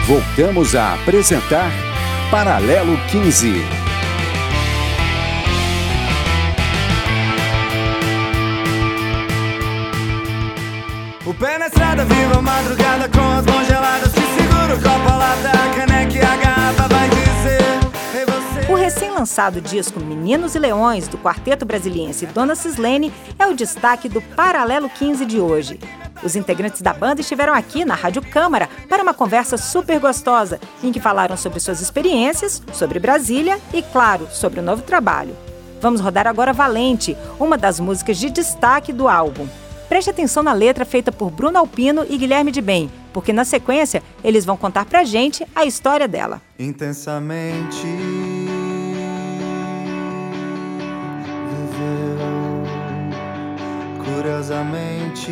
Voltamos a apresentar Paralelo 15. O pé na estrada, viva a madrugada com as mãos geladas. Te seguro, copo, a lata, a caneca e a garrafa vai dizer: ei, você. O recém-lançado disco Meninos e Leões, do quarteto brasiliense Dona Cislene, é o destaque do Paralelo 15 de hoje. Os integrantes da banda estiveram aqui na Rádio Câmara para uma conversa super gostosa, em que falaram sobre suas experiências, sobre Brasília e, claro, sobre o novo trabalho. Vamos rodar agora Valente, uma das músicas de destaque do álbum. Preste atenção na letra feita por Bruno Alpino e Guilherme de Bem, porque na sequência eles vão contar pra gente a história dela. Intensamente viveu, curiosamente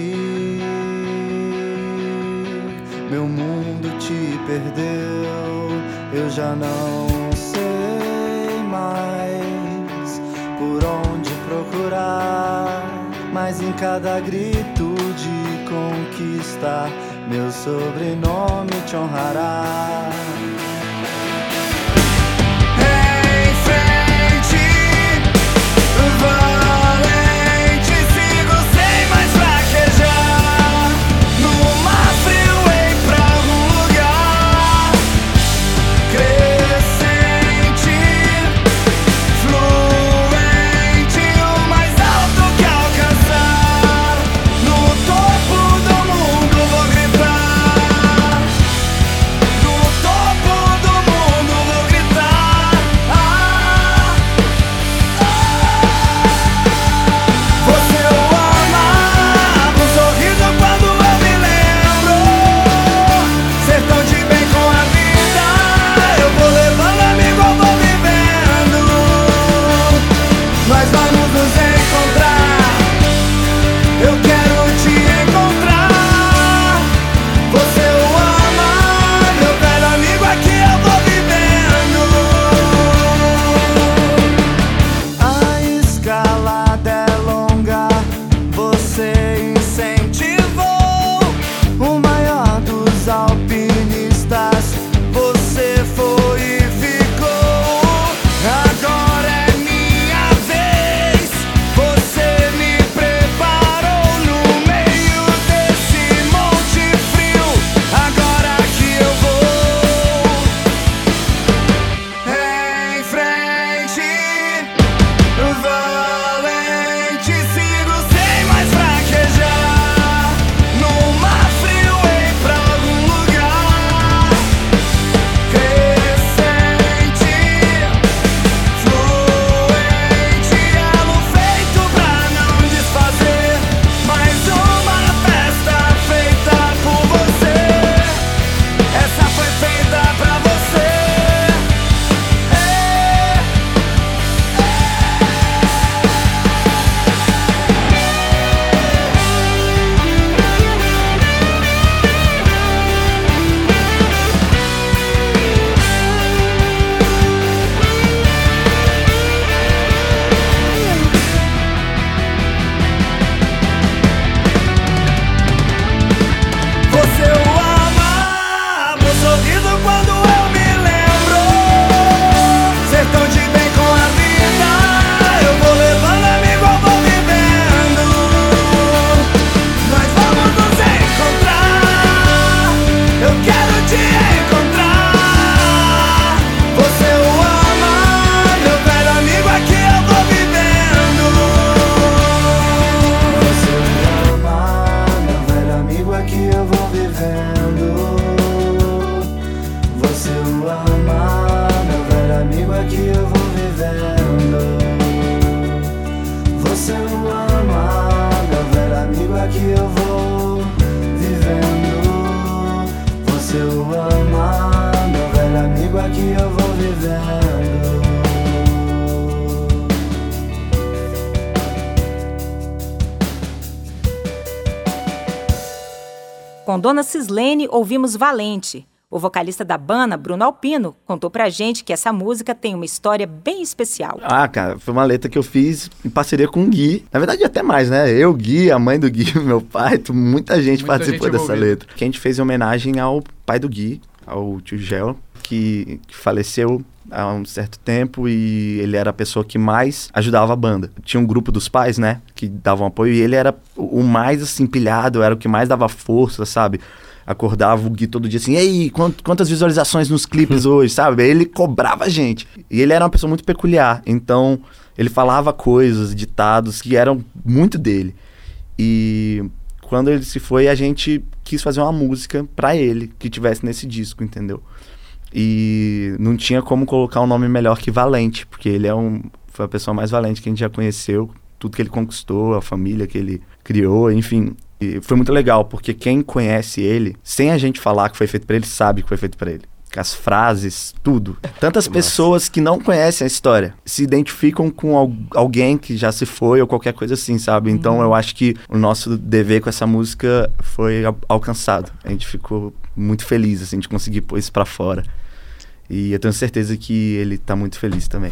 meu mundo te perdeu. Eu já não sei mais por onde procurar, mas em cada grito de conquista meu sobrenome te honrará. Em frente, valente, sigo sem mais fraquejar. Numa freeway pra algum lugar crescente, fluente, o mais alto que alcançar. No topo do mundo vou gritar. No topo do mundo vou gritar. Você o ama, um sorriso quando eu me lembro. Ser tão de bem com a vida, eu vou levando, amigo, eu vou vivendo. Nós vamos nos encontrar, eu quero te encontrar. Você o ama, meu velho amigo, aqui eu vou vivendo. A escalada é longa, você incentivou. O maior dos alpinistas, você foi e ficou. Agora é minha vez, você me preparou no meio desse monte frio. Agora que eu vou em frente, valente, sigo sem mais fraquejar. Numa freeway pra algum lugar crescente, fluente, elo feito pra não desfazer. Mais uma festa feita por você. Essa foi feita pra você. Você o ama, meu sorriso quando eu me lembro. Ser tão de bem com a vida, eu vou levando, amigo, eu vou vivendo. Nós vamos nos encontrar, eu quero te encontrar. Você o ama, meu velho amigo, aqui eu vou vivendo. Você o ama, meu velho amigo, aqui eu vou vivendo. Você o ama, meu velho amigo, aqui eu vou vivendo. Você o ama, meu velho amigo, aqui eu vou vivendo. Você o ama, meu velho amigo, aqui eu vou vivendo. Com Dona Cislene, ouvimos Valente. O vocalista da banda, Bruno Alpino, contou pra gente que essa música tem uma história bem especial. Cara, foi uma letra que eu fiz em parceria com o Gui. Na verdade, até mais, né? Eu, Gui, a mãe do Gui, meu pai, muita gente participou dessa letra. Que a gente fez em homenagem ao pai do Gui, ao tio Gel, que faleceu há um certo tempo e ele era a pessoa que mais ajudava a banda. Tinha um grupo dos pais, né, que davam apoio e ele era o mais, assim, pilhado, era o que mais dava força, sabe? Acordava o Gui todo dia assim, ei, quantas visualizações nos clipes hoje, sabe? Aí ele cobrava a gente. E ele era uma pessoa muito peculiar, então ele falava coisas, ditados que eram muito dele. E quando ele se foi, a gente quis fazer uma música pra ele, que tivesse nesse disco, entendeu? E não tinha como colocar um nome melhor que Valente, porque ele foi a pessoa mais valente que a gente já conheceu, tudo que ele conquistou, a família que ele criou, enfim. E foi muito legal, porque quem conhece ele, sem a gente falar que foi feito pra ele, sabe que foi feito pra ele. As frases, tudo. Tantas pessoas que não conhecem a história se identificam com alguém que já se foi ou qualquer coisa assim, sabe? Então eu acho que o nosso dever com essa música foi alcançado. A gente ficou muito feliz, assim, de conseguir pôr isso pra fora. E eu tenho certeza que ele tá muito feliz também.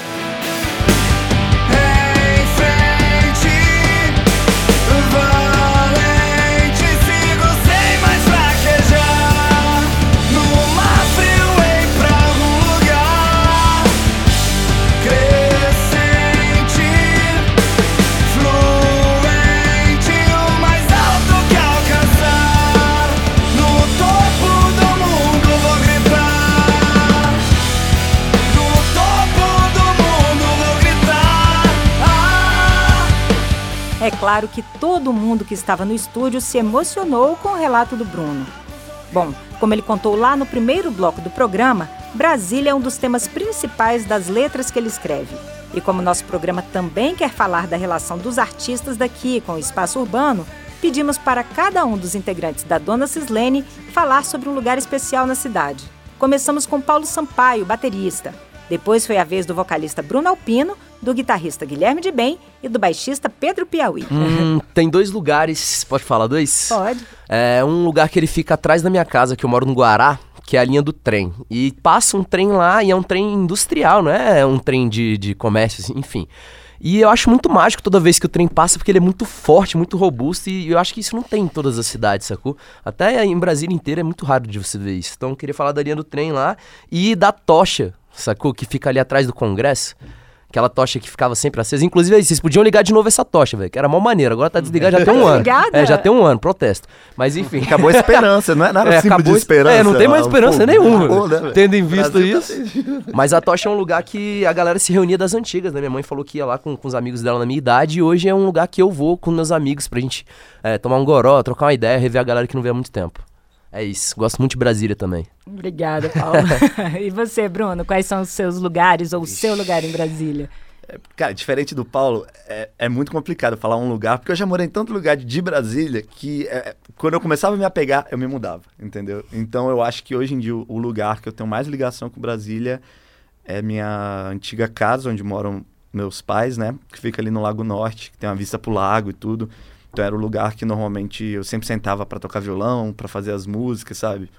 É claro que todo mundo que estava no estúdio se emocionou com o relato do Bruno. Bom, como ele contou lá no primeiro bloco do programa, Brasília é um dos temas principais das letras que ele escreve. E como nosso programa também quer falar da relação dos artistas daqui com o espaço urbano, pedimos para cada um dos integrantes da Dona Cislene falar sobre um lugar especial na cidade. Começamos com Paulo Sampaio, baterista. Depois foi a vez do vocalista Bruno Alpino, do guitarrista Guilherme de Bem e do baixista Pedro Piauí. Tem 2 lugares, pode falar 2? Pode. É um lugar que ele fica atrás da minha casa, que eu moro no Guará, que é a linha do trem. E passa um trem lá e é um trem industrial, não é um trem de comércio, assim, enfim. E eu acho muito mágico toda vez que o trem passa, porque ele é muito forte, muito robusto, e eu acho que isso não tem em todas as cidades, sacou? Até em Brasília inteira é muito raro de você ver isso. Então eu queria falar da linha do trem lá e da tocha, sacou? Que fica ali atrás do Congresso. Aquela tocha que ficava sempre acesa. Inclusive, aí, vocês podiam ligar de novo essa tocha, velho. Que era mó maneiro. Agora tá desligado já tem um ano. Já tem um ano, protesto. Mas enfim. Acabou a esperança, não é nada símbolo de esperança. Não tem mais esperança nenhuma. Acabou, né, tendo em vista isso. Mas a tocha é um lugar que a galera se reunia das antigas, né? Minha mãe falou que ia lá com os amigos dela na minha idade. E hoje é um lugar que eu vou com meus amigos pra gente tomar um goró, trocar uma ideia, rever a galera que não vê há muito tempo. É isso. Gosto muito de Brasília também. Obrigada, Paulo. E você, Bruno? Quais são os seus lugares ou o seu lugar em Brasília? Cara, diferente do Paulo, é muito complicado falar um lugar, porque eu já morei em tanto lugar de Brasília que quando eu começava a me apegar, eu me mudava, entendeu? Então eu acho que hoje em dia o lugar que eu tenho mais ligação com Brasília é minha antiga casa, onde moram meus pais, né? Que fica ali no Lago Norte, que tem uma vista pro lago e tudo. Então era o lugar que normalmente eu sempre sentava para tocar violão, para fazer as músicas, sabe?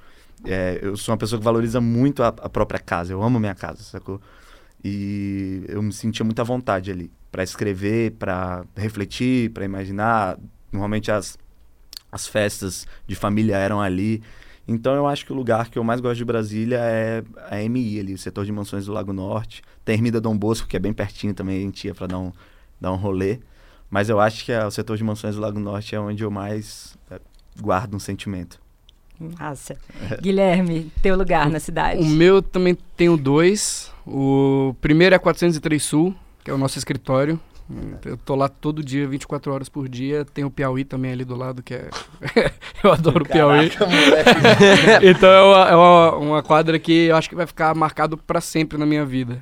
Eu sou uma pessoa que valoriza muito a própria casa, eu amo minha casa, sacou? E eu me sentia muita vontade ali para escrever, para refletir, para imaginar. Normalmente as festas de família eram ali. Então eu acho que o lugar que eu mais gosto de Brasília é a MI ali, o setor de mansões do Lago Norte. Tem a Ermida Dom Bosco, que é bem pertinho também, a gente ia para dar um rolê. Mas eu acho que o setor de mansões do Lago Norte é onde eu mais guardo um sentimento. Nossa. Guilherme, teu lugar na cidade? O meu também tenho 2. O primeiro é 403 Sul, que é o nosso escritório. Eu tô lá todo dia, 24 horas por dia. Tem o Piauí também ali do lado, que é... eu adoro o Piauí. Então é uma quadra que eu acho que vai ficar marcado pra sempre na minha vida.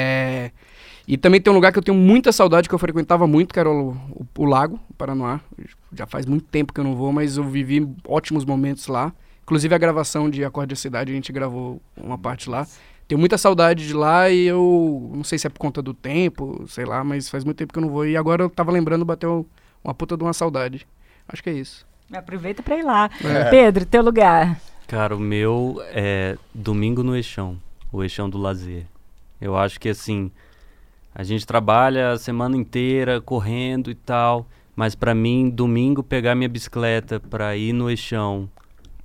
E também tem um lugar que eu tenho muita saudade, que eu frequentava muito, que era o Lago, o Paranoá. Já faz muito tempo que eu não vou, mas eu vivi ótimos momentos lá. Inclusive a gravação de Acorde da Cidade, a gente gravou uma parte lá. Tenho muita saudade de lá e eu não sei se é por conta do tempo, sei lá, mas faz muito tempo que eu não vou. E agora eu tava lembrando, bateu uma puta de uma saudade. Acho que é isso. Aproveita pra ir lá. Pedro, teu lugar? Cara, o meu é Domingo no Eixão, o Eixão do Lazer. Eu acho que assim, a gente trabalha a semana inteira correndo e tal, mas pra mim, domingo pegar minha bicicleta pra ir no Eixão,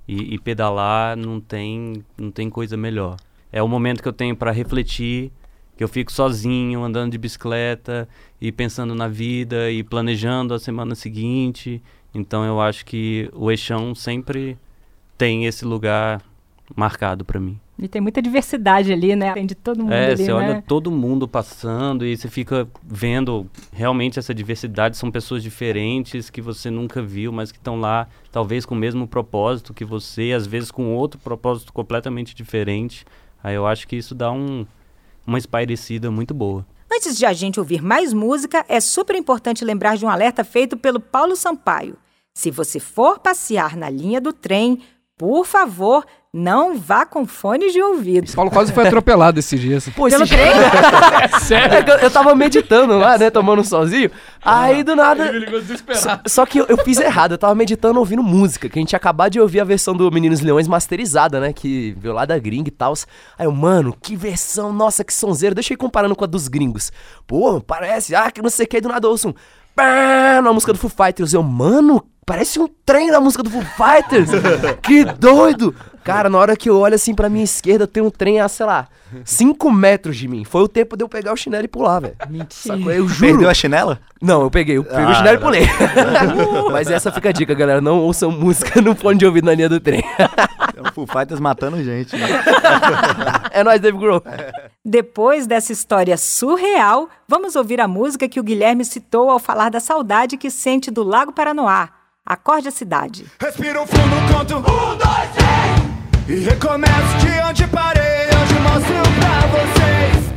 E pedalar não tem coisa melhor. É o momento que eu tenho para refletir, que eu fico sozinho, andando de bicicleta e pensando na vida e planejando a semana seguinte. Então eu acho que o Eixão sempre tem esse lugar marcado para mim. E tem muita diversidade ali, né? Tem de todo mundo ali, você né? olha todo mundo passando e você fica vendo realmente essa diversidade. São pessoas diferentes que você nunca viu, mas que estão lá, talvez com o mesmo propósito que você, às vezes com outro propósito completamente diferente. Aí eu acho que isso dá uma espairecida muito boa. Antes de a gente ouvir mais música, é super importante lembrar de um alerta feito pelo Paulo Sampaio. Se você for passear na linha do trem, por favor, não vá com fones de ouvido. Paulo quase foi atropelado esses dias. Pô, esse trem? Sério? Eu tava meditando lá, né, tomando um sozinho. Aí, do nada... Ele me ligou desesperado. Só que eu fiz errado, eu tava meditando ouvindo música, que a gente tinha acabado de ouvir a versão do Meninos e Leões masterizada, né, que veio lá da gringa e tal. Aí eu, mano, que versão, nossa, que sonzeira. Deixa eu ir comparando com a dos gringos. Pô, parece, que não sei o que, do nada ouço na música do Foo Fighters. Eu, mano, parece um trem na música do Foo Fighters. Que doido. Cara, na hora que eu olho assim pra minha esquerda, tem um trem a, sei lá, 5 metros de mim. Foi o tempo de eu pegar o chinelo e pular, velho. Mentira. Eu juro. Perdeu a chinela? Não, eu peguei o chinelo e pulei. Mas essa fica a dica, galera. Não ouçam música no fone de ouvido na linha do trem. É o Foo Fighters matando gente, né? É nóis, Dave Grohl. Depois dessa história surreal, vamos ouvir a música que o Guilherme citou ao falar da saudade que sente do Lago Paranoá. Acorde a Cidade. Respiro fundo, conto 1, 2, 3 e recomeço de onde parei. Hoje mostro pra vocês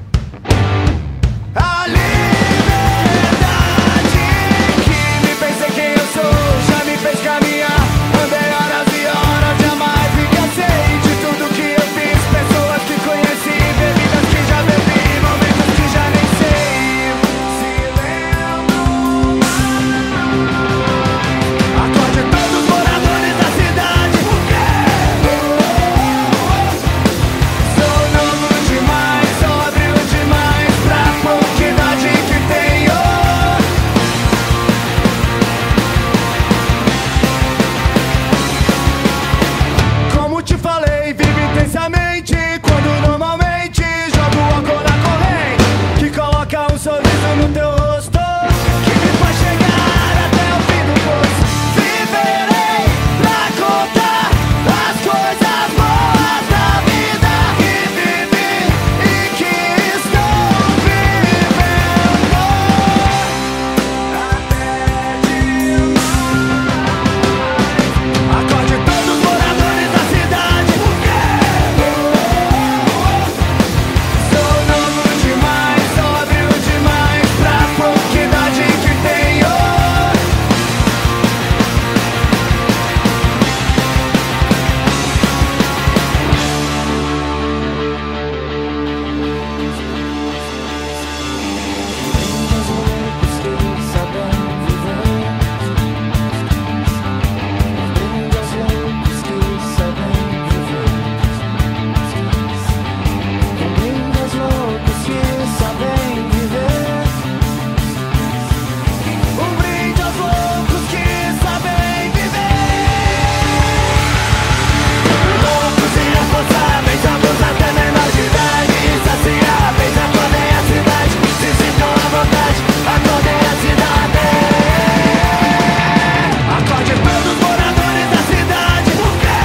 a liberdade que me fez ser quem eu sou, já me fez caminhar. Andei horas e horas, jamais me cansei de tudo que eu fiz. Pessoas que conheci, bebidas que já bebi, momentos que já nem sei se lembro mais. Acorde todos os moradores da cidade, porque sou novo demais, sóbrio demais pra pouca idade que tenho. Como te falei, vivo intensamente quando normalmente jogo álcool na corrente, que coloca um sorriso no teu rosto, que me faz chegar até o fim do poço. Viverei pra contar as coisas boas da vida que vivi e que estou vivendo até demais. Acorde todos os moradores da cidade, porque sou novo demais, sóbrio demais pra pouca idade que tenho. Um brinde aos loucos que sabem viver. Loucos e responsáveis, ambos até menor de idade, insaciáveis, acordem a cidade, se sintam à vontade, acordem a cidade. Acorde todos os moradores da cidade, porque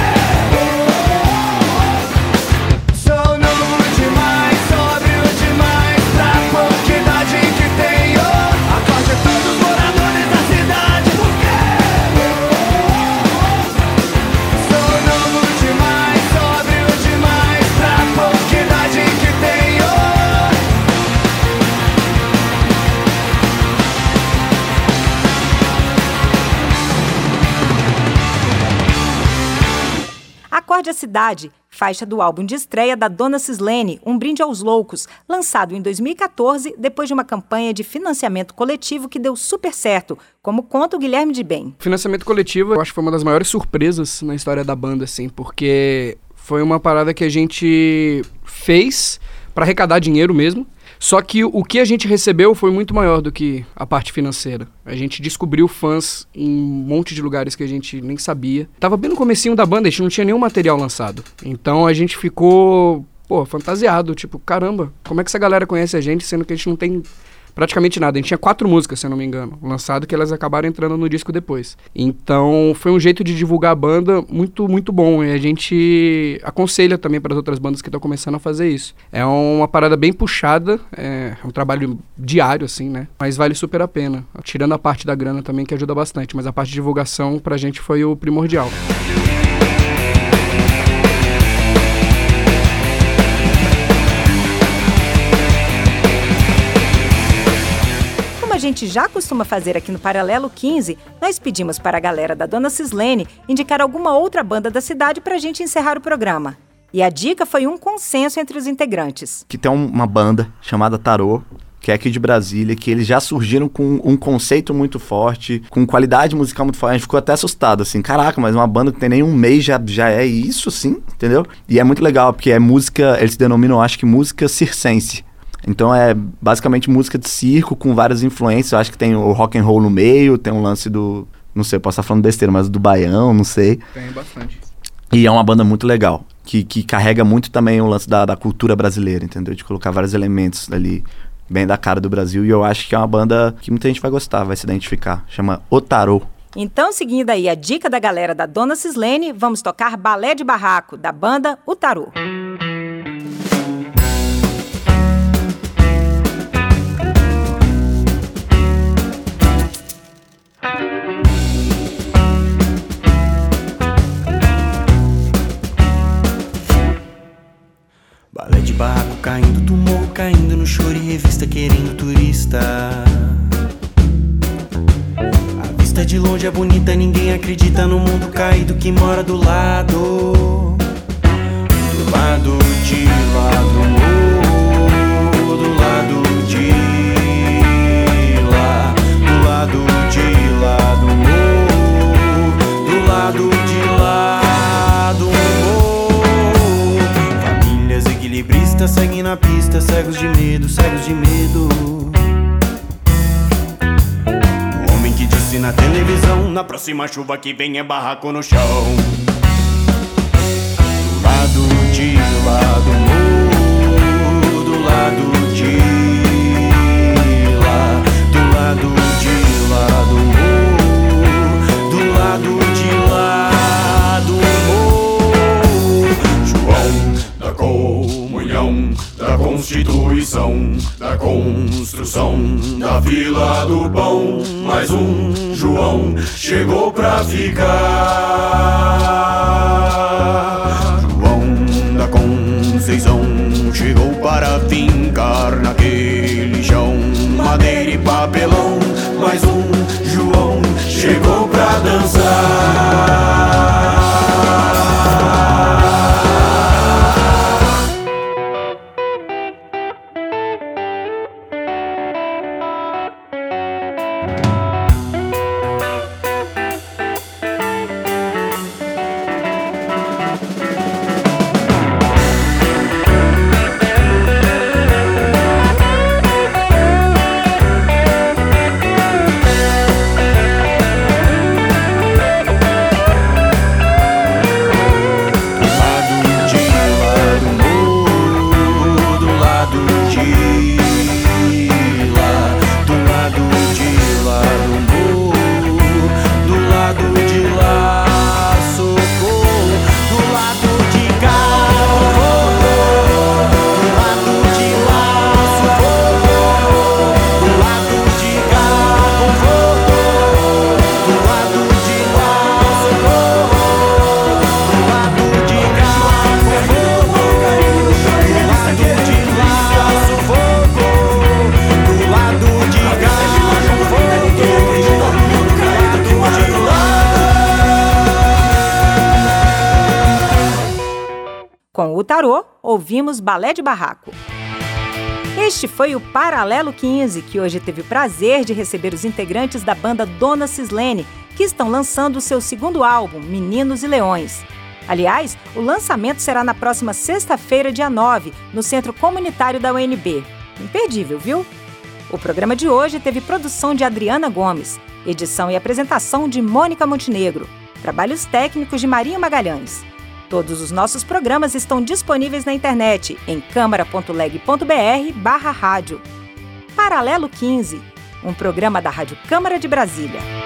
sou novo demais, sóbrio demais pra pouca idade que tenho. Acorde todos os moradores da cidade, porque sou novo demais, sóbrio demais pra pouca idade que tenho. Acorde a Cidade, faixa do álbum de estreia da Dona Cislene, Um Brinde aos Loucos, lançado em 2014, depois de uma campanha de financiamento coletivo que deu super certo, como conta o Guilherme de Bem. Financiamento coletivo, eu acho que foi uma das maiores surpresas na história da banda, assim, porque foi uma parada que a gente fez pra arrecadar dinheiro mesmo. Só que o que a gente recebeu foi muito maior do que a parte financeira. A gente descobriu fãs em um monte de lugares que a gente nem sabia. Tava bem no comecinho da banda, a gente não tinha nenhum material lançado. Então a gente ficou, fantasiado. Tipo, caramba, como é que essa galera conhece a gente, sendo que a gente não tem praticamente nada. A gente tinha 4 músicas, se eu não me engano, lançado, que elas acabaram entrando no disco depois. Então, foi um jeito de divulgar a banda muito, muito bom. E a gente aconselha também para as outras bandas que estão começando a fazer isso. É uma parada bem puxada, é um trabalho diário, assim, né? Mas vale super a pena. Tirando a parte da grana também, que ajuda bastante. Mas a parte de divulgação, pra gente, foi o primordial. A gente já costuma fazer aqui no Paralelo 15, nós pedimos para a galera da Dona Cislene indicar alguma outra banda da cidade para a gente encerrar o programa. E a dica foi um consenso entre os integrantes. Que tem uma banda chamada Tarô, que é aqui de Brasília, que eles já surgiram com um conceito muito forte, com qualidade musical muito forte. A gente ficou até assustado, assim, caraca, mas uma banda que tem nem um mês já é isso, assim, entendeu? E é muito legal, porque é música, eles denominam, acho que música circense. Então é basicamente música de circo com várias influências. Eu acho que tem o rock and roll no meio, tem um lance do... Não sei, eu posso estar falando besteira, mas do baião, não sei. Tem bastante. E é uma banda muito legal, que carrega muito também o lance da cultura brasileira, entendeu? De colocar vários elementos ali, bem da cara do Brasil. E eu acho que é uma banda que muita gente vai gostar, vai se identificar. Chama O Tarô. Então, seguindo aí a dica da galera da Dona Cislene, vamos tocar Balé de Barraco, da banda O Tarô. Balé de barraco caindo do morro, caindo no choro e revista querendo turista. A vista de longe é bonita, ninguém acredita no mundo caído que mora do lado. Do lado de lá do morro, do lado de lá. Do lado de lá do morro, do lado de lá do morro. Famílias equilibristas seguem na pista, cegos de medo, cegos de medo. O homem que disse na televisão, na próxima chuva que vem é barraco no chão. Do lado de lá do morro, do lado de lá. Do lado de lá do morro, do lado de lá do morro. João da comunhão, da Constituição, da construção da Vila do Pão. Mais um João chegou pra ficar. João da Conceição chegou para fincar naquele chão. Madeira e papelão. Mais um João chegou pra dançar. Com o Tarô, ouvimos Balé de Barraco. Este foi o Paralelo 15, que hoje teve o prazer de receber os integrantes da banda Dona Cislene, que estão lançando o seu segundo álbum, Meninos e Leões. Aliás, o lançamento será na próxima sexta-feira, dia 9, no Centro Comunitário da UNB. Imperdível, viu? O programa de hoje teve produção de Adriana Gomes, edição e apresentação de Mônica Montenegro, trabalhos técnicos de Marinho Magalhães. Todos os nossos programas estão disponíveis na internet em câmara.leg.br/rádio. Paralelo 15, um programa da Rádio Câmara de Brasília.